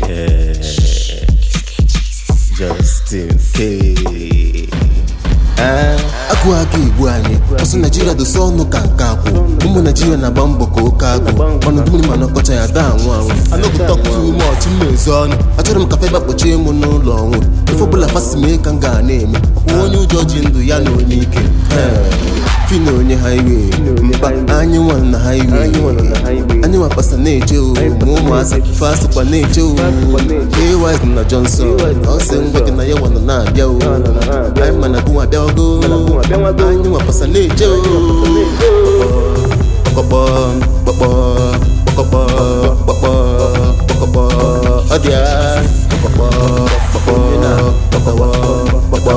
Justin K. Agụ aga igbu anyị ọsọ Nigeria dosa ọnụ ka nke akwụ ụmụ Nigeria na-agba mbọ ka oke agụ ọnọdụ mmiri mana ọkọcha ya daa anwụ anwụ anọgụtọkụtụ ume ọchị mmezu ọnụ achọrọ m ka feba kpochie m n'ụlọ ọnwụ ife ọbụla fasi mee ka m ga na-eme ọkwụ onye ụjọ ji ndụ ya na onye ike fina onye highway mba anyị nwa na highway anyị nwa pasa na-eche o ma ụmụasị fasịkwa na-eche o Aywise na Johnson ọsị ngwa gị na ya nwa nọ na-abịa o anyị mana gụnwa abịago anyị nwa pasa na-eche o kpọkọkpọ kpọkpọ kpọkọkpọ kpọkpọ kpọkọkpọ ọ dị ya kpọkọkpọ kpọkpọ kpọkọkpọ kpọkpọ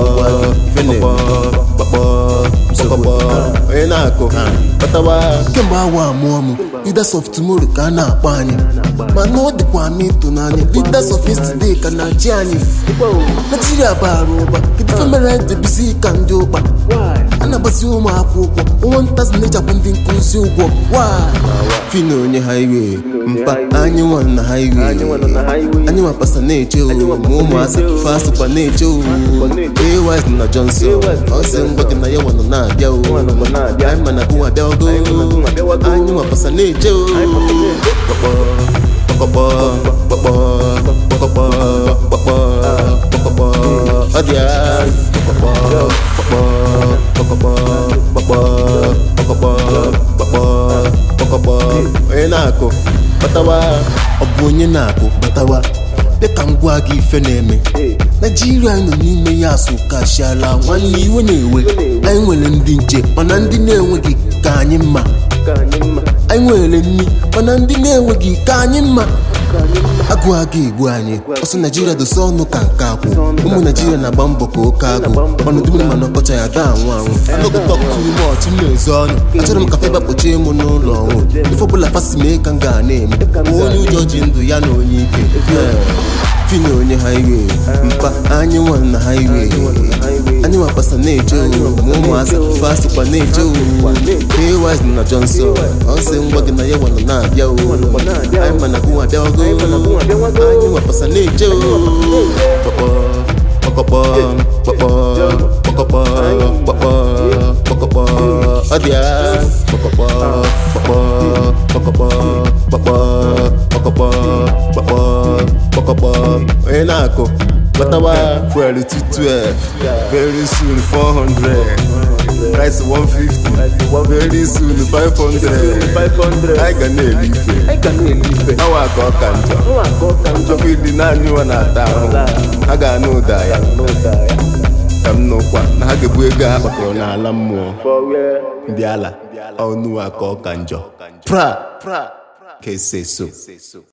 onye na-akụ kemgbe awa amụọ m leaders of tomorrow ka a na-akpọ anyị mana ọ dịkwa m ịtụnanya leaders of yesterday ka na-achị anyị Nigeria bara ụba kedu mere anyị debisi ka ndị ụkpa a na-agbasi ụmụ akwụkwọ ụmụ ntazi na-ejapụ ndị nkụzi ụgwọ fina onye highway mpa anyị nwa na highway anyị nwa pasa na-eche o ma ụmụasị fasịkwa na-eche o Aywise na Johnson ọsị ngwa gị na ya nwa nọ na-abịa o anyị mana gụnwa abịago anyị nwa pasa na-eche o kpọkọkpọ kpọkpọ kpọkọkpọ kpọkpọ kpọkọkpọ ọ dị ya kpọkọkpọ kpọkọkpọ kpọkpọ kpọkọkpọ kpọkpọ kpọkọkpọ onye na-akụ batawa ọ bụ onye na-akụ batawa bịa ka m gwa gị ife na-eme Nigeria nọ n'ime ya asụkashiala nwanne iwe na-ewe anyị nwere ndị nche mana ndị na-enweghị ka anyị mma anyị nwere nni mana ndị na-enweghị ka anyị mma agụ aga igbu anyị ọsọ Nigeria dosa ọnụ ka nke akwụ ụmụ Nigeria na-agba mbọ ka oke agụ ọnọdụ mmiri mana ọkọcha ya daa anwụ anwụ anọgụtọkụtụ ume ọchị mmezu ọnụ achọrọ m ka feba kpochie m n'ụlọ ọnwụ ife ọbụla fasi mee ka m ga na-eme onye ụjọ ji ndụ ya na onye ike fina onye highway mpa anyị nwa na highway anyị nwa pasa na-eche o ma ụmụasị fasịkwa na-eche o Aywise na Johnson ọsị ngwa gị na ya nwa nọ na-abịa o anyị mana gụnwa abịago anyị nwa pasa na-eche o kpọkpọ kpọkọkpọ kpọkpọ kpọkọkpọ kpọkpọ kpọkọkpọ ọ dị ya kpọkọkpọ kpọkpọ kpọkọkpọ kpọkpọ kpọkọkpọ kpọkpọ kpọkọkpọ onye na-akụ batawa fuel 212 very soon 400 rice 150 very soon 500 anyị ga na-eli ife awa ka ọ ka njọ ọfụ ili naanị nwa na-ata ahụ ha ga-anụ ụda ya ka m nụkwa na ha ga-ebu ego ha kpakọrọ n'ala mmụọ ndị ala ọnụ aka ọ ka njọ pra ka ese so